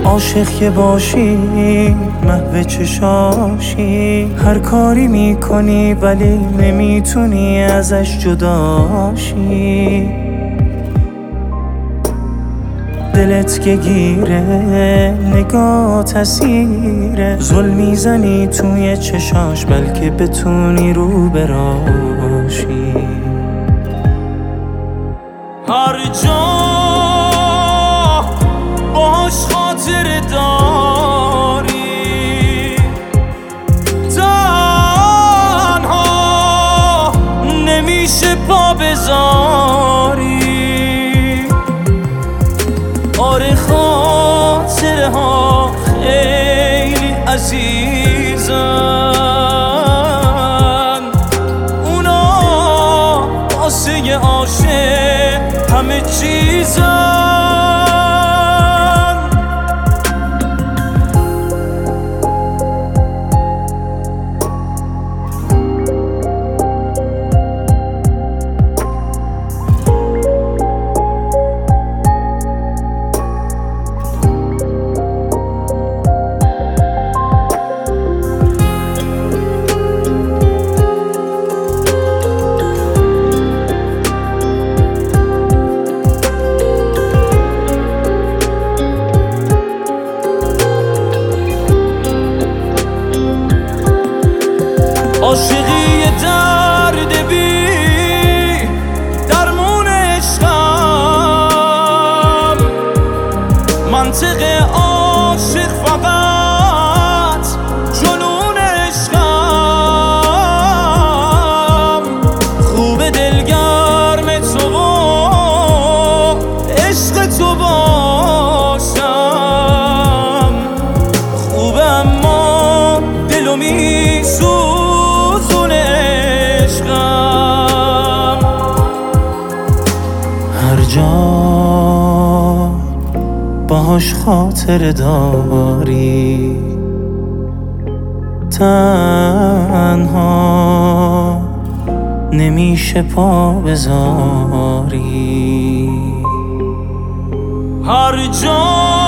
عاشق که باشی محو چشاشی، هر کاری میکنی ولی نمیتونی ازش جداشی. دلت که گیره نگات اسیره، ظلم میزنی توی چشاش بلکه بتونی رو براشی. هر جا باش خاطر داری، تنها نمیشه پا بذاری. آره خاطرها خیلی عزیزن، اونا واسه عاشق همه چیزن. عاشقی درد بی درمون عشقم، منطق عاشق فقط جنون عشقم. خوب دلگرم تو و عشق تو باشم، خوبه اما دلو میسوزم. هر جا باش خاطر داری، تنها نمیشه پا بذاری. هر جا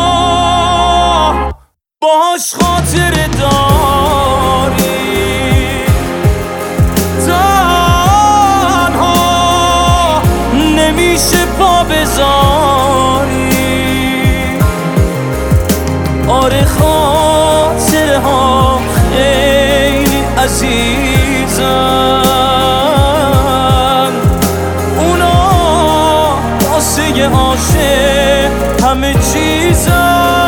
باش خاطر داری، نمیشه پا بذاری. آره خاطرها خیلی عزیزن، اونا واسه عاشق همه چیزن.